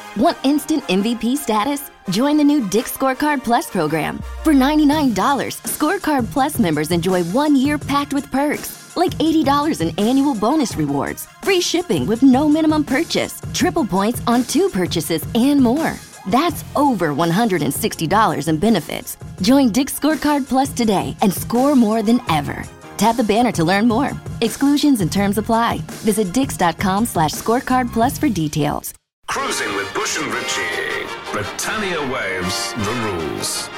Want instant MVP status? Join the new Dick's Scorecard Plus program. For $99, Scorecard Plus members enjoy 1 year packed with perks, like $80 in annual bonus rewards, free shipping with no minimum purchase, triple points on 2 purchases, and more. That's over $160 in benefits. Join Dick's Scorecard Plus today and score more than ever. Tap the banner to learn more. Exclusions and terms apply. Visit dix.com/scorecard plus for details. Cruising with Bush and Ritchie. Britannia waves the rules.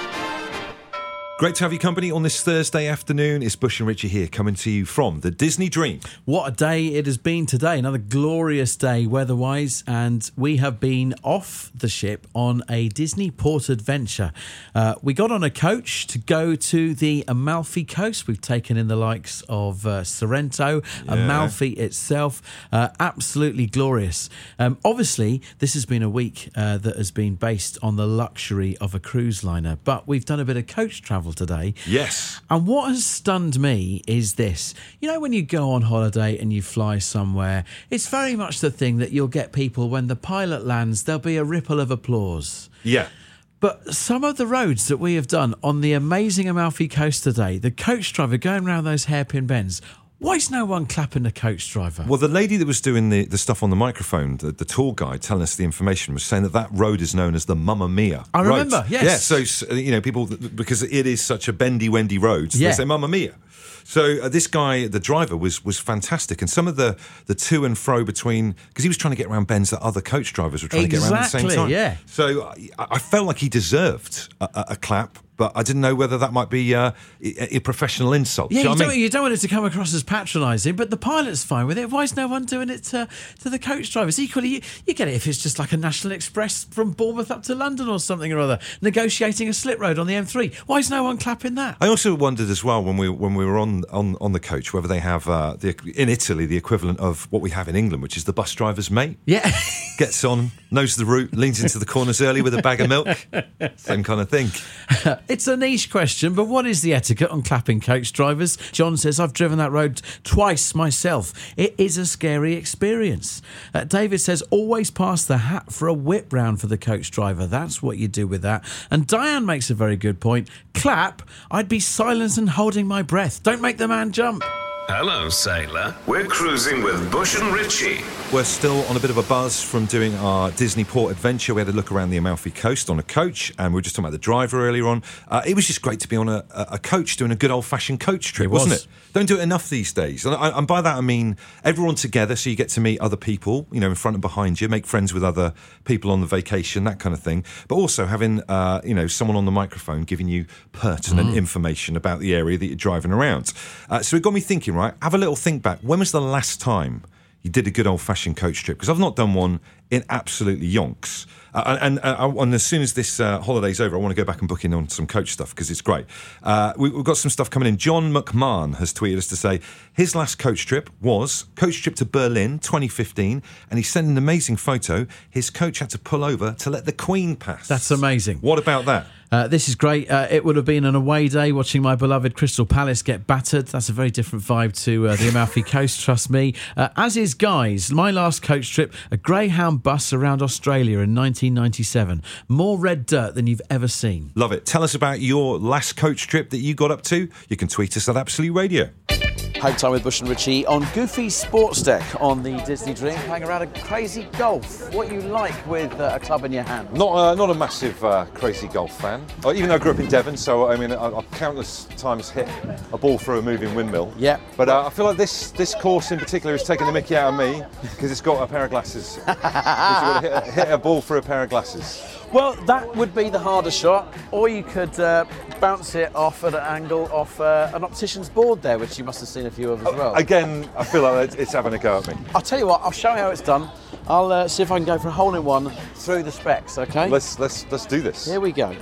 Great to have you company on this Thursday afternoon. It's Bush and Ritchie here, coming to you from the Disney Dream. What a day it has been today. Another glorious day weather-wise, and we have been off the ship on a Disney port adventure. We got on a coach to go to the Amalfi Coast. We've taken in the likes of Sorrento, Amalfi itself. Absolutely glorious. Obviously, this has been a week that has been based on the luxury of a cruise liner, but we've done a bit of coach travel today. Yes. And what has stunned me is this. You know, when you go on holiday and you fly somewhere, it's very much the thing that you'll get people, when the pilot lands, there'll be a ripple of applause. Yeah. But some of the roads that we have done on the amazing Amalfi Coast today, the coach driver going around those hairpin bends, why is no one clapping the coach driver? Well, the lady that was doing the stuff on the microphone, the tour guide telling us the information, was saying that road is known as the Mamma Mia I road. remember, yes. Yeah, so, you know, people, because it is such a bendy, wendy road, so they say Mamma Mia. So this guy, the driver, was fantastic. And some of the to and fro between, because he was trying to get around bends that other coach drivers were trying to get around at the same time. Yeah. So I felt like he deserved a clap, but I didn't know whether that might be a professional insult. Yeah, you don't want it to come across as patronising, but the pilot's fine with it. Why is no one doing it to the coach drivers? Equally, you get it if it's just like a National Express from Bournemouth up to London or something or other, negotiating a slip road on the M3. Why is no one clapping that? I also wondered as well when we were on the coach whether they have in Italy the equivalent of what we have in England, which is the bus driver's mate. Yeah. Gets on, knows the route, leans into the corners early with a bag of milk. Same kind of thing. It's a niche question, but what is the etiquette on clapping coach drivers? John says, I've driven that road twice myself. It is a scary experience. David says, always pass the hat for a whip round for the coach driver. That's what you do with that. And Diane makes a very good point. Clap, I'd be silent and holding my breath. Don't make the man jump. Hello, sailor. We're cruising with Bush and Ritchie. We're still on a bit of a buzz from doing our Disney port adventure. We had a look around the Amalfi Coast on a coach, and we were just talking about the driver earlier on. It was just great to be on a coach doing a good old-fashioned coach trip, wasn't it? Don't do it enough these days. And by that I mean everyone together, so you get to meet other people, you know, in front and behind you, make friends with other people on the vacation, that kind of thing. But also having, someone on the microphone giving you pertinent information about the area that you're driving around. So it got me thinking, right, have a little think back. When was the last time you did a good old-fashioned coach trip? Because I've not done one in absolutely yonks. And as soon as this holiday's over, I want to go back and book in on some coach stuff because it's great. We've got some stuff coming in. John McMahon has tweeted us to say his last coach trip was coach trip to Berlin 2015, and he sent an amazing photo. His coach had to pull over to let the Queen pass. That's amazing. What about that? This is great. It would have been an away day watching my beloved Crystal Palace get battered. That's a very different vibe to the Amalfi Coast, trust me. As is Guy's, my last coach trip, a Greyhound bus around Australia in 1997. More red dirt than you've ever seen. Love it. Tell us about your last coach trip that you got up to. You can tweet us at Absolute Radio. Home time with Bush and Ritchie on Goofy's Sports Deck on the Disney Dream, playing around a crazy golf. What you like with a club in your hand? Not a massive crazy golf fan. Even though I grew up in Devon, so I mean, I've countless times hit a ball through a moving windmill. Yeah. But I feel like this course in particular is taking the mickey out of me because it's got a pair of glasses. You've got to hit a ball through a pair of glasses. Well, that would be the harder shot, or you could bounce it off at an angle off an optician's board there, which you must have seen a few of as well. Again, I feel like it's having a go at me. I'll tell you what, I'll show you how it's done. I'll see if I can go for a hole-in-one through the specs, okay? Let's do this. Here we go.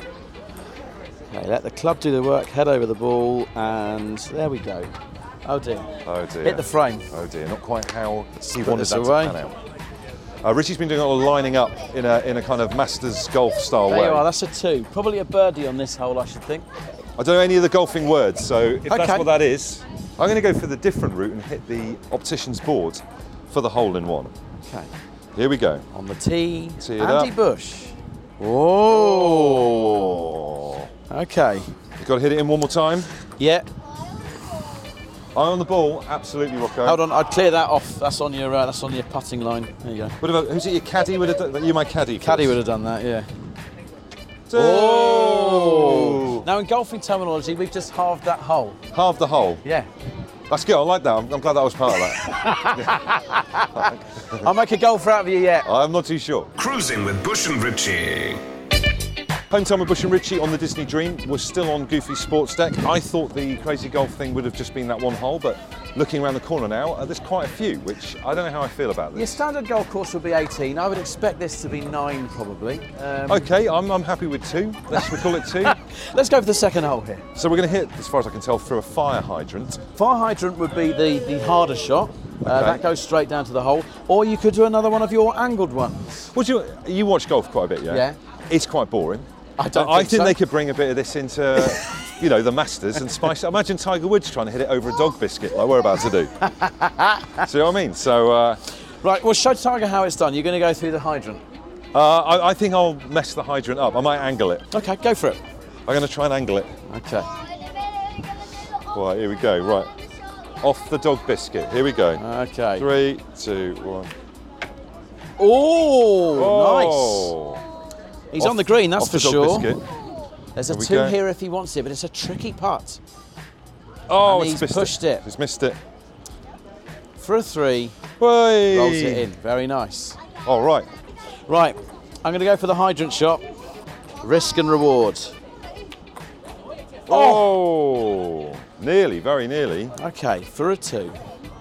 Okay, let the club do the work, head over the ball, and there we go. Oh dear. Oh dear. Hit the frame. Oh dear, not quite how you Put wanted this that away. to pan out. Richie's been doing a lot of lining up in a kind of Masters golf style way. There you are, that's a 2. Probably a birdie on this hole, I should think. I don't know any of the golfing words, so if Okay. that's what that is, I'm going to go for the different route and hit the optician's board for the hole-in-one. Okay. Here we go. On the tee, Tee it Andy up. Bush. Oh. Okay. You've got to hit it in one more time. Yeah. Eye on the ball, absolutely, Rocco. Hold on, I'd clear that off. That's on your putting line. There you go. What about, who's it, your caddy would have done? You my caddy. Caddy would have done that, yeah. Oh! Now in golfing terminology, we've just halved that hole. Half the hole. Yeah. That's good, I like that. I'm glad that was part of that. I'll make a golfer out of you yet. I'm not too sure. Cruising with Bush and Ritchie. Home time with Bush and Ritchie on the Disney Dream. We're still on Goofy Sports Deck. I thought the crazy golf thing would have just been that one hole, but looking around the corner now, there's quite a few, which I don't know how I feel about Your this. standard golf course would be 18. I would expect this to be 9 probably. Okay, I'm happy with 2. Let's call it 2. Let's go for the second hole here. So we're going to hit, as far as I can tell, through a fire hydrant. Fire hydrant would be the harder shot. That goes straight down to the hole. Or you could do another one of your angled ones. Would you watch golf quite a bit, yeah? Yeah. It's quite boring. I don't I think think so. they could bring a bit of this into, the Masters and spice it. Imagine Tiger Woods trying to hit it over a dog biscuit like we're about to do. See what I mean? So, Right, well, show Tiger how it's done. You're going to go through the hydrant. I think I'll mess the hydrant up. I might angle it. Okay, go for it. I'm going to try and angle it. Okay. Right, here we go. Right, off the dog biscuit. Here we go. Okay. 3, 2, 1. Oh, nice. He's on the green, that's off for the dog sure. biscuit. There's a There we 2 go. here if he wants it, but it's a tricky putt. Oh, And it's he's missed pushed it. He's missed it. For a 3, Way. rolls it in. Very nice. All right. Right, I'm going to go for the hydrant shot. Risk and reward. Oh, nearly, very nearly. Okay, for a 2.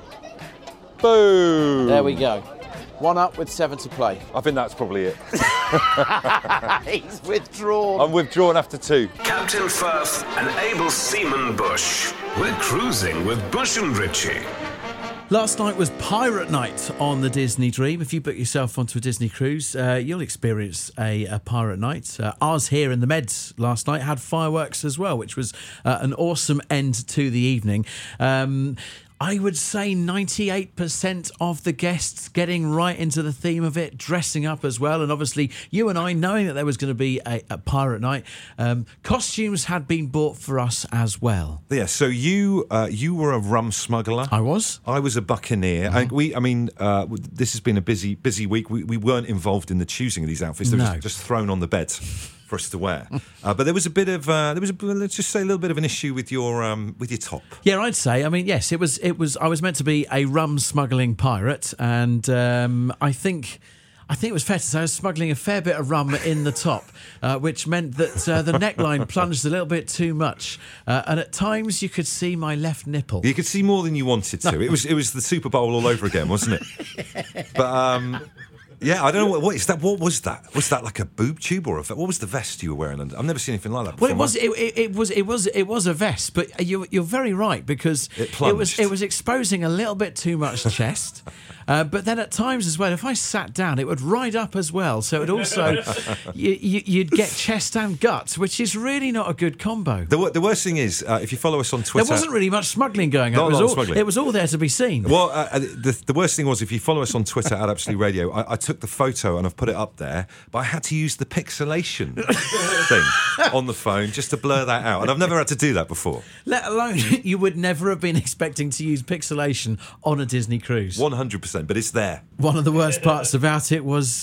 Boom. There we go. 1 up with 7 to play. I think that's probably it. He's withdrawn. I'm withdrawn after 2. Captain Firth and able seaman Bush. We're cruising with Bush and Ritchie. Last night was Pirate Night on the Disney Dream. If you book yourself onto a Disney cruise, you'll experience a Pirate Night. Ours here in the Meds last night had fireworks as well, which was an awesome end to the evening. I would say 98% of the guests getting right into the theme of it, dressing up as well. And obviously, you and I, knowing that there was going to be a Pirate Night, costumes had been bought for us as well. Yeah, so you were a rum smuggler. I was. I was a buccaneer. This has been a busy week. We weren't involved in the choosing of these outfits. They were just thrown on the bed for us to wear. But there was a bit of let's just say a little bit of an issue with your top. Yeah, I'd say. I mean, yes, it was. I was meant to be a rum smuggling pirate, and I think it was fair to say I was smuggling a fair bit of rum in the top, which meant that the neckline plunged a little bit too much, and at times you could see my left nipple. You could see more than you wanted to. It was the Super Bowl all over again, wasn't it? But. Yeah, I don't know what is that. What was that? Was that like a boob tube or what was the vest you were wearing? I've never seen anything like that before. Well, it was a vest, but you're very right because it was exposing a little bit too much chest. But then at times as well, if I sat down, it would ride up as well. So it also you'd get chest and guts, which is really not a good combo. The worst thing is if you follow us on Twitter, there wasn't really much smuggling going on. It was all there to be seen. Well, the worst thing was if you follow us on Twitter at Absolute Radio, I took the photo and I've put it up there, but I had to use the pixelation thing on the phone just to blur that out, and I've never had to do that before. Let alone you would never have been expecting to use pixelation on a Disney cruise. 100%, but it's there. One of the worst parts about it was,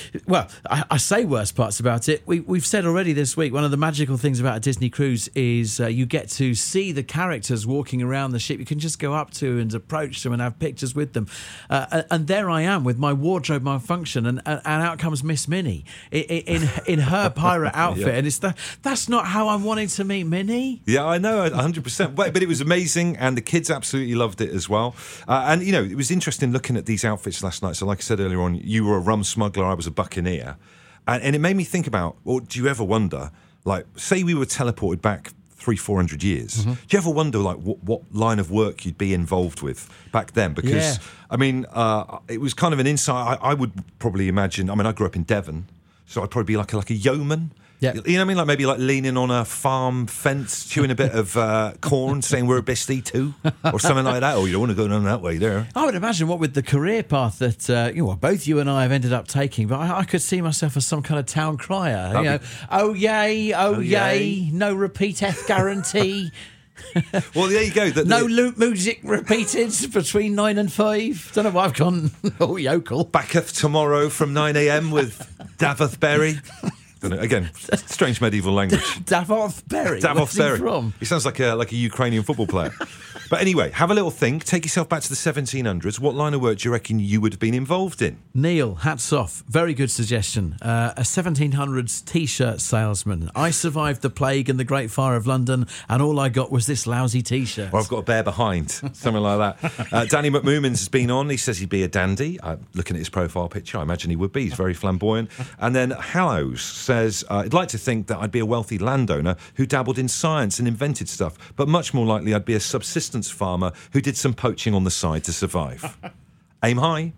I say worst parts about it. We've said already this week, one of the magical things about a Disney cruise is you get to see the characters walking around the ship. You can just go up to and approach them and have pictures with them. And there I am with my wardrobe malfunction, and out comes Miss Minnie in her pirate outfit. Yeah. And that's not how I'm wanting to meet Minnie. Yeah, I know, 100%. But it was amazing, and the kids absolutely loved it as well. And, it was interesting looking at these outfits last night. So like I said earlier on, you were a rum smuggler, I was a buccaneer. And it made me think about, or do you ever wonder, like, say we were teleported back 300-400 years. Mm-hmm. Do you ever wonder, like, what line of work you'd be involved with back then? Because, I mean, it was kind of an insight. I would probably imagine, I mean, I grew up in Devon, so I'd probably be like a yeoman. Yeah. You know what I mean? Like maybe like leaning on a farm fence, chewing a bit of corn, saying we're a bestie too, or something like that. Or you don't want to go down that way there. I would imagine what with the career path that both you and I have ended up taking, but I could see myself as some kind of town crier. Oh yay, no repeateth guarantee. Well, there you go. No loop music repeated between 9 and 5. Don't know why I've gone all yokel. Backeth tomorrow from 9 a.m. with Daveth Berry. Don't know, again, strange medieval language. Davos Berry. Davos Berry. From? He sounds like a Ukrainian football player. But anyway, have a little think. Take yourself back to the 1700s. What line of work do you reckon you would have been involved in? Neil, hats off. Very good suggestion. A 1700s T-shirt salesman. I survived the plague and the Great Fire of London, and all I got was this lousy T-shirt. Or I've got a bear behind. Something like that. Danny McMoomans has been on. He says he'd be a dandy. Looking at his profile picture, I imagine he would be. He's very flamboyant. And then Hallows says, I'd like to think that I'd be a wealthy landowner who dabbled in science and invented stuff, but much more likely I'd be a subsistence farmer who did some poaching on the side to survive. Aim high.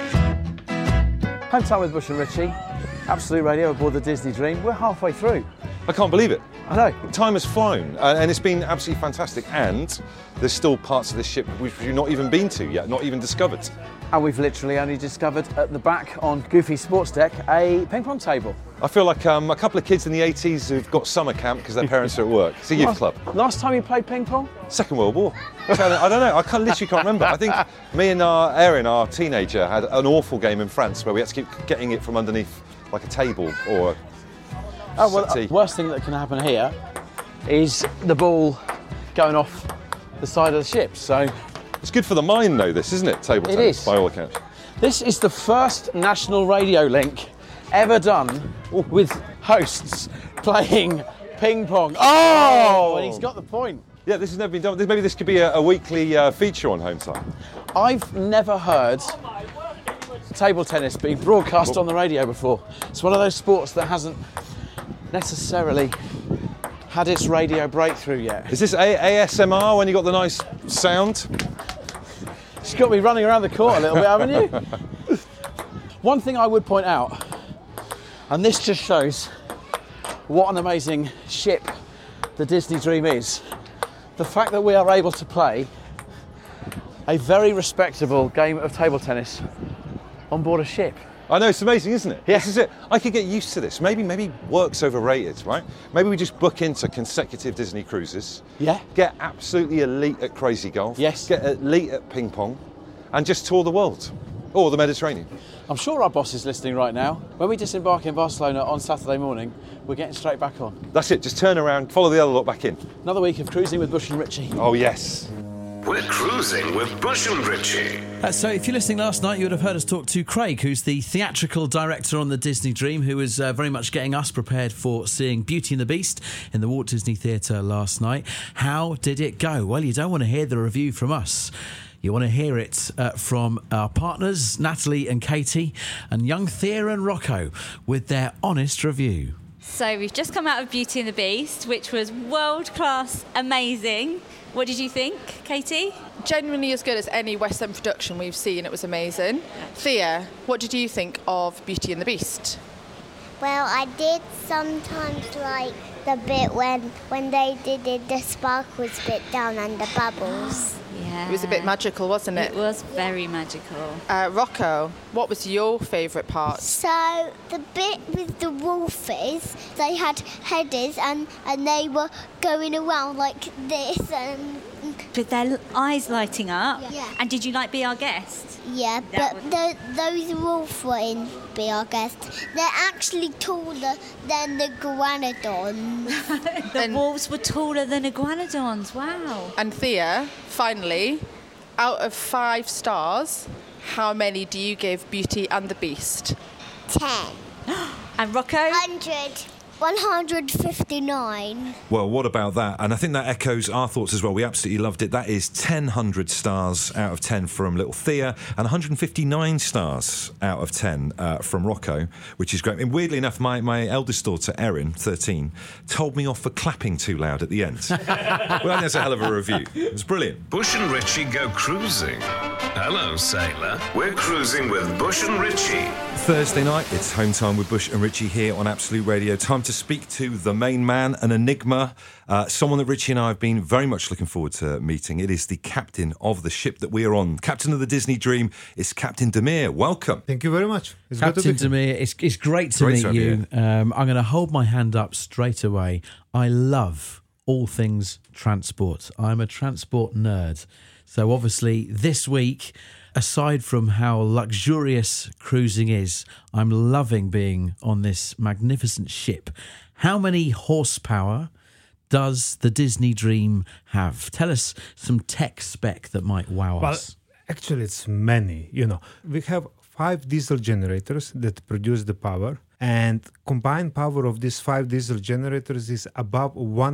Home time with Bush and Richie. Absolute Radio aboard the Disney Dream. We're halfway through. I can't believe it. I know. Time has flown, and it's been absolutely fantastic. And there's still parts of this ship which you've not even been to yet, not even discovered. And we've literally only discovered at the back on Goofy Sports Deck a ping pong table. I feel like a couple of kids in the 80s who've got summer camp because their parents are at work. It's a youth club. Last time you played ping pong? Second World War. I don't know. I literally can't remember. I think me and Erin, our teenager, had an awful game in France where we had to keep getting it from underneath like a table or the worst thing that can happen here is the ball going off the side of the ship. So it's good for the mind, though, this, isn't it? Table tennis, is. by all accounts. This is the first national radio link ever done with hosts playing ping pong. Oh! And he's got the point. Yeah, this has never been done. Maybe this could be a weekly feature on Home Time. I've never heard table tennis being broadcast on the radio before. It's one of those sports that hasn't necessarily had its radio breakthrough yet. Is this ASMR when you got the nice sound? You've got me running around the court a little bit, haven't you? One thing I would point out, and this just shows what an amazing ship the Disney Dream is, the fact that we are able to play a very respectable game of table tennis on board a ship. I know, it's amazing, isn't it? Yeah. This is it. I could get used to this. Maybe work's overrated, right? Maybe we just book into consecutive Disney cruises. Yeah. Get absolutely elite at crazy golf. Yes. Get elite at ping pong, and just tour the world or the Mediterranean. I'm sure our boss is listening right now. When we disembark in Barcelona on Saturday morning, we're getting straight back on. That's it. Just turn around, follow the other lot back in. Another week of cruising with Bush and Richie. Oh yes. We're cruising with Bush and Richie. So if you're listening last night, you would have heard us talk to Craig, who's the theatrical director on the Disney Dream, who was very much getting us prepared for seeing Beauty and the Beast in the Walt Disney Theatre last night. How did it go? Well, you don't want to hear the review from us. You want to hear it from our partners, Natalie and Katie, and young Thea and Rocco, with their honest review. So we've just come out of Beauty and the Beast, which was world-class, amazing. What did you think, Katie? Genuinely as good as any West End production we've seen. It was amazing. Thea, what did you think of Beauty and the Beast? Well, I did sometimes like the bit when they did the sparkles bit down and the bubbles. Yeah. It was a bit magical, wasn't it? It was very magical. Rocco, what was your favourite part? So the bit with the wolfies, they had headers and they were going around like this and... With their eyes lighting up. Yeah. And did you like Be Our Guest? Yeah, but those wolves wouldn't be our guests. They're actually taller than the iguanodons. The wolves were taller than iguanodons, wow. And Thea, finally, out of 5 stars, how many do you give Beauty and the Beast? 10. And Rocco? 159. Well, what about that? And I think that echoes our thoughts as well. We absolutely loved it. That is 100 stars out of 10 from little Thea and 159 stars out of 10 from Rocco, which is great. And weirdly enough, my eldest daughter, Erin, 13, told me off for clapping too loud at the end. Well, I think that's a hell of a review. It was brilliant. Bush and Richie go cruising. Hello, sailor. We're cruising with Bush and Richie. Thursday night, it's home time with Bush and Richie here on Absolute Radio. Time to speak to the main man, an enigma, someone that Richie and I have been very much looking forward to meeting. It is the captain of the ship that we are on. Captain of the Disney Dream is Captain Demir. Welcome. Thank you very much. It's Captain good to be here. Demir, it's great to meet you. I'm going to hold my hand up straight away. I love all things transport. I'm a transport nerd. So obviously this week, aside from how luxurious cruising is, I'm loving being on this magnificent ship. How many horsepower does the Disney Dream have? Tell us some tech spec that might wow us. Actually, it's many. We have 5 diesel generators that produce the power, and combined power of these 5 diesel generators is above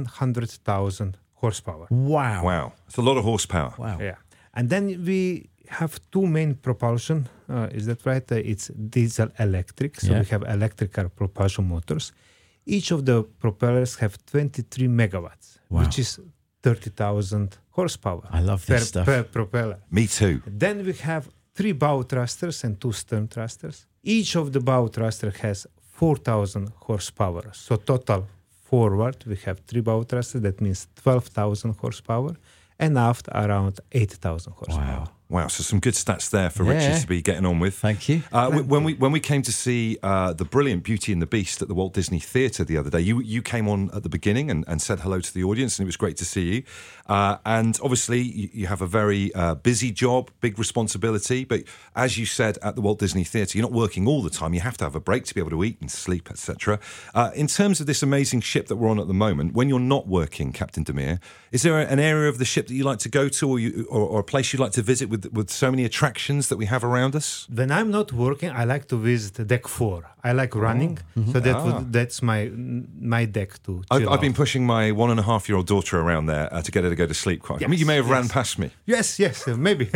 100,000 horsepower. Wow. It's a lot of horsepower. Wow. Yeah. And then we have 2 main propulsion. Is that right? It's diesel electric. So we have electrical propulsion motors. Each of the propellers have 23 megawatts, which is 30,000 horsepower. I love this stuff. Per propeller. Me too. Then we have 3 bow thrusters and 2 stern thrusters. Each of the bow thruster has 4,000 horsepower. So total forward, we have 3 bow thrusters. That means 12,000 horsepower. And aft, around 8,000 horsepower. Wow, so some good stats there for Richie to be getting on with. Thank you. When we came to see the brilliant Beauty and the Beast at the Walt Disney Theatre the other day, you came on at the beginning and said hello to the audience, and it was great to see you. And obviously, you have a very busy job, big responsibility. But as you said at the Walt Disney Theatre, you're not working all the time. You have to have a break to be able to eat and sleep, etc. In terms of this amazing ship that we're on at the moment, when you're not working, Captain Demir, is there an area of the ship that you like to go to, or a place you'd like to visit with so many attractions that we have around us? When I'm not working, I like to visit deck 4. I like running, so that's my deck too. I've been pushing my 1.5-year-old daughter around there to get her to go to sleep. I mean, you may have ran past me. Yes, maybe.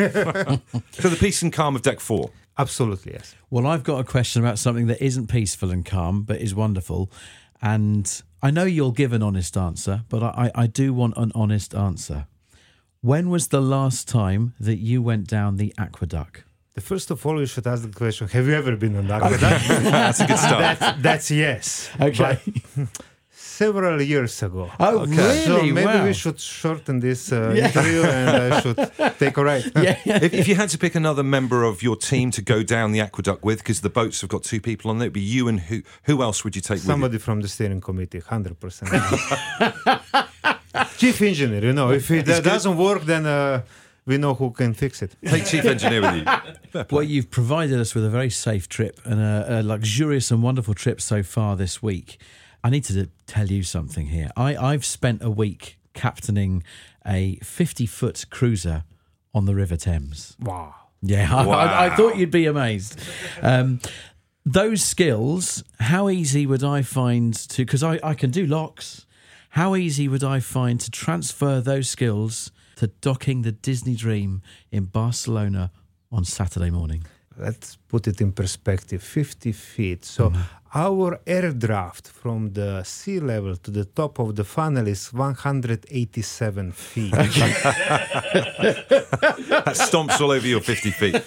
So the peace and calm of deck 4. Absolutely, yes. Well, I've got a question about something that isn't peaceful and calm, but is wonderful. And I know you'll give an honest answer, but I do want an honest answer. When was the last time that you went down the aqueduct? First of all, you should ask the question, have you ever been on the aqueduct? That's a good start. That's yes. Okay. But several years ago. Oh, really? So maybe we should shorten this interview and I should take a ride. If you had to pick another member of your team to go down the aqueduct with, because the boats have got 2 people on it, it'd be you and who else would you take Somebody with you? from the steering committee, 100%. Chief engineer, if it doesn't work, then we know who can fix it. Take chief engineer with you. Well, you've provided us with a very safe trip and a luxurious and wonderful trip so far this week. I need to tell you something here. I've spent a week captaining a 50-foot cruiser on the River Thames. Wow. Yeah, I thought you'd be amazed. Those skills, how easy would I find to... Because I can do locks. How easy would I find to transfer those skills to docking the Disney Dream in Barcelona on Saturday morning? Let's put it in perspective, 50 feet. So our air draft from the sea level to the top of the funnel is 187 feet. That stomps all over your 50 feet.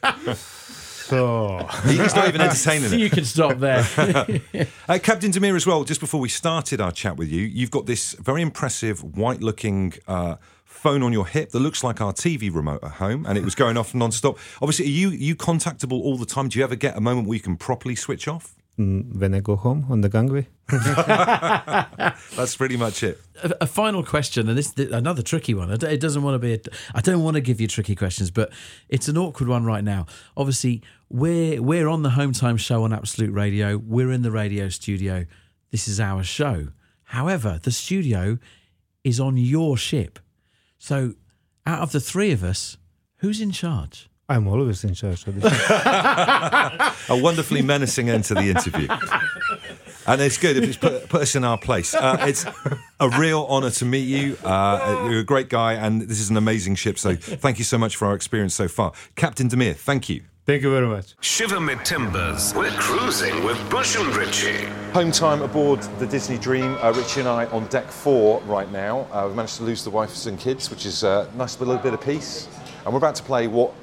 So he's not even entertaining it. You can stop there. Captain Demir as well, just before we started our chat with you, you've got this very impressive white-looking phone on your hip that looks like our TV remote at home, and it was going off non-stop. Obviously, are you contactable all the time? Do you ever get a moment where you can properly switch off? When I go home on the gangway. That's pretty much it. A final question, and this another tricky one. It doesn't want to be. I don't want to give you tricky questions, but it's an awkward one right now. Obviously, we're on the Home Time show on Absolute Radio. We're in the radio studio. This is our show. However, the studio is on your ship. So, out of the 3 of us, who's in charge? I'm always in charge of this. A wonderfully menacing end to the interview. And it's good if it's put us in our place. It's a real honour to meet you. You're a great guy, and this is an amazing ship. So thank you so much for our experience so far. Captain Demir, thank you. Thank you very much. Shiver me timbers. We're cruising with Bush and Richie. Home time aboard the Disney Dream. Richie and I on deck 4 right now. We've managed to lose the wives and kids, which is nice to have a little bit of peace. And we're about to play what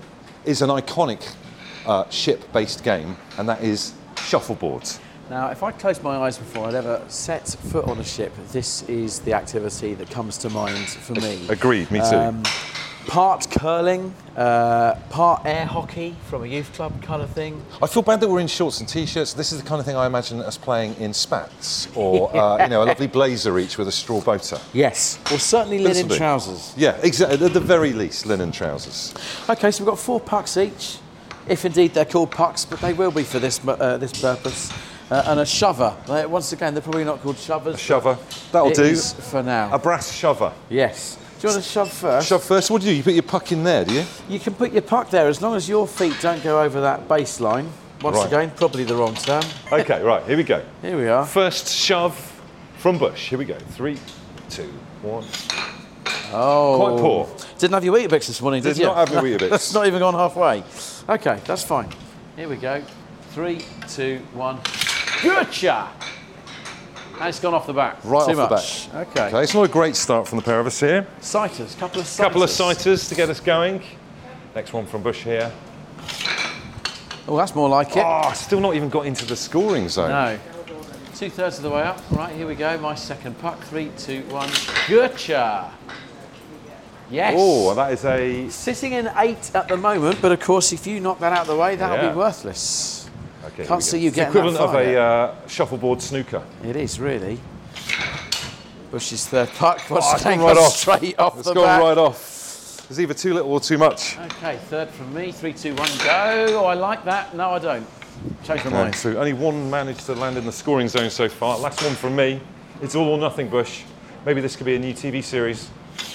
is an iconic ship-based game, and that is shuffleboard. Now, if I close my eyes before I'd ever set foot on a ship, this is the activity that comes to mind for me. Agreed, me too. Part curling, part air hockey from a youth club kind of thing. I feel bad that we're in shorts and t-shirts. This is the kind of thing I imagine us playing in spats, or a lovely blazer each with a straw bow tie. Yes, or certainly linen trousers. Yeah, exactly. At the very least, linen trousers. Okay, so we've got 4 pucks each, if indeed they're called pucks, but they will be for this purpose. And a shover. Once again, they're probably not called shovers. A shover. That'll do. For now. A brass shover. Yes. Do you want to shove first? Shove first. What do you do? You put your puck in there, do you? You can put your puck there as long as your feet don't go over that baseline. Once again, probably the wrong term. Okay, right, here we go. Here we are. First shove from Bush. Here we go. 3, 2, 1. Oh. Quite poor. Didn't have your Weetabix this morning, did you? Did not have your Weetabix. That's not even gone halfway. Okay, that's fine. Here we go. 3, 2, 1. Gotcha! And it's gone off the back. Right Too off much. the back. Okay. Okay, it's not a great start from the pair of us here. Sighters, couple of sighters. Couple of sighters to get us going. Next one from Bush here. Oh, that's more like it. Oh, still not even got into the scoring zone. No. 2/3 of the way up. Right, here we go. My second puck. 3, 2, 1. Gotcha! Yes. Oh, that is a... Sitting in 8 at the moment, but of course, if you knock that out of the way, that'll be worthless. Okay, Can't see you getting equivalent that far of a shuffleboard snooker. It is, really. Bush's third puck. It's gone right off. Straight off It's the gone back. right off. There's either too little or too much. Okay, third from me. 3, 2, 1, go. Oh, I like that. No, I don't. Change my mind. So only one managed to land in the scoring zone so far. Last one from me. It's all or nothing, Bush. Maybe this could be a new TV series.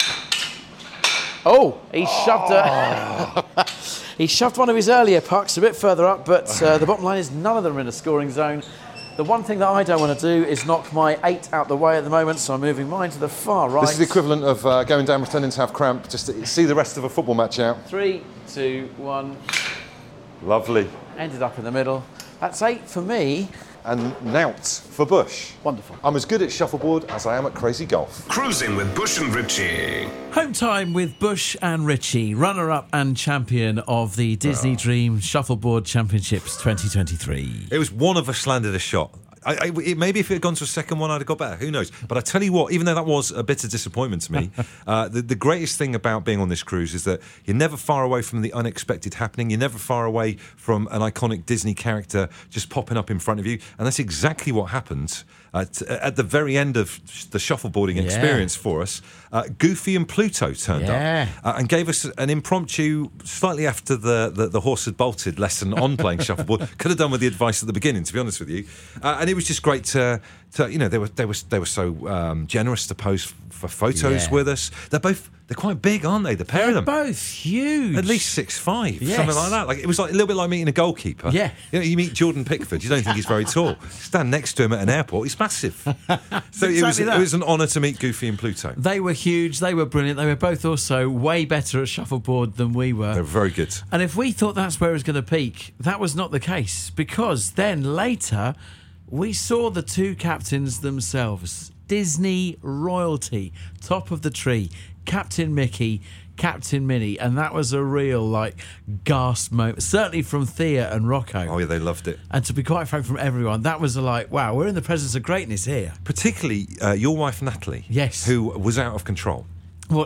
Oh, he shoved he shoved one of his earlier pucks a bit further up, but the bottom line is none of them are in the scoring zone. The one thing that I don't want to do is knock my 8 out the way at the moment, so I'm moving mine to the far right. This is the equivalent of going down pretending to have cramp, just to see the rest of a football match out. 3, 2, 1. Lovely. Ended up in the middle. That's 8 for me. And Nout for Bush. Wonderful. I'm as good at shuffleboard as I am at crazy golf. Cruising with Bush and Richie. Home time with Bush and Richie, runner-up and champion of the Disney Dream Shuffleboard Championships 2023. It was one of us landed a shot. Maybe if it had gone to a second one, I'd have got better. Who knows? But I tell you what, even though that was a bitter disappointment to me, the greatest thing about being on this cruise is that you're never far away from the unexpected happening. You're never far away from an iconic Disney character just popping up in front of you. And that's exactly what happened at the very end of the shuffleboarding experience for us. Goofy and Pluto turned up and gave us an impromptu, slightly after the horse had bolted lesson on playing shuffleboard. Could have done with the advice at the beginning, to be honest with you. And it was just great to they were so generous to pose for photos with us. They're quite big, aren't they? The pair of them. Both huge. At least 6'5", something like that. Like it was like a little bit like meeting a goalkeeper. Yeah. You meet Jordan Pickford, you don't think he's very tall. Stand next to him at an airport, he's massive. So it was an honour to meet Goofy and Pluto. They were huge, they were brilliant. They were both also way better at shuffleboard than we were. They were very good. And if we thought that's where it was going to peak, that was not the case, because then later we saw the two captains themselves. Disney royalty, top of the tree, Captain Mickey, Captain Minnie, and that was a real gasp moment, certainly from Thea and Rocco. Oh yeah, they loved it. And to be quite frank, from everyone, that was wow, we're in the presence of greatness here. Particularly your wife Natalie, yes, who was out of control. Well,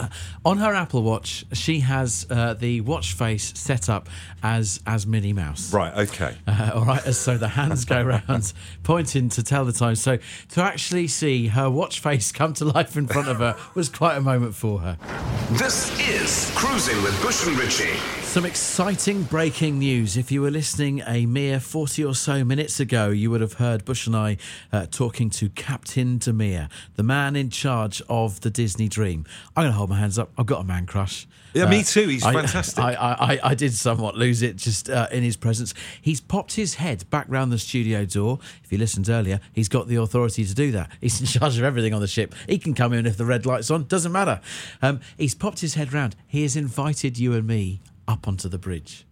on her Apple Watch, she has the watch face set up as Minnie Mouse. Right, okay. All right, so the hands go around pointing to tell the time. So to actually see her watch face come to life in front of her was quite a moment for her. This is Cruising with Bush and Richie. Some exciting breaking news. If you were listening a mere 40 or so minutes ago, you would have heard Bush and I talking to Captain Demir, the man in charge of the Disney Dream. I'm going to hold my hands up. I've got a man crush. Yeah, me too. He's fantastic. I did somewhat lose it just in his presence. He's popped his head back round the studio door. If you listened earlier, he's got the authority to do that. He's in charge of everything on the ship. He can come in if the red light's on. Doesn't matter. He's popped his head round. He has invited you and me up onto the bridge.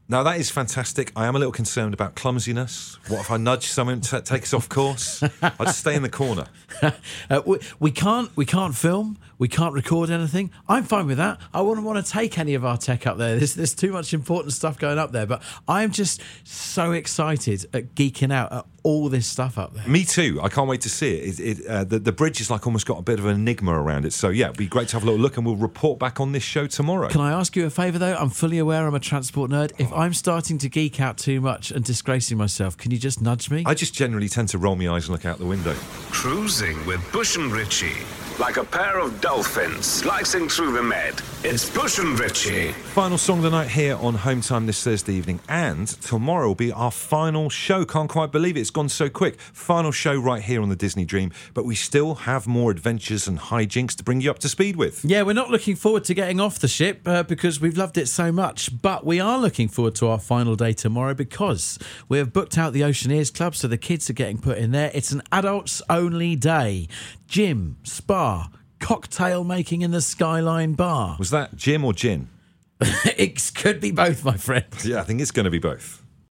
No, that is fantastic. I am a little concerned about clumsiness. What if I nudge someone to take us off course? I'll just stay in the corner. We can't film. We can't record anything. I'm fine with that. I wouldn't want to take any of our tech up there. There's too much important stuff going up there. But I'm just so excited at geeking out at all this stuff up there. Me too. I can't wait to see it. The bridge is like almost got a bit of an enigma around it. So yeah, it'd be great to have a little look, and we'll report back on this show tomorrow. Can I ask you a favour though? I'm fully aware I'm a transport nerd. If I'm starting to geek out too much and disgracing myself, can you just nudge me? I just generally tend to roll my eyes and look out the window. Cruising with Bush and Richie. Like a pair of dolphins slicing through the med. It's Bush and Richie. Final song of the night here on Home Time this Thursday evening. And tomorrow will be our final show. Can't quite believe it. It's gone so quick. Final show right here on the Disney Dream. But we still have more adventures and hijinks to bring you up to speed with. Yeah, we're not looking forward to getting off the ship because we've loved it so much. But we are looking forward to our final day tomorrow because we have booked out the Oceaneers Club, so the kids are getting put in there. It's an adults-only day. Gym, spa, cocktail making in the Skyline Bar. Was that gym or gin? It could be both, my friend. Yeah, I think it's going to be both.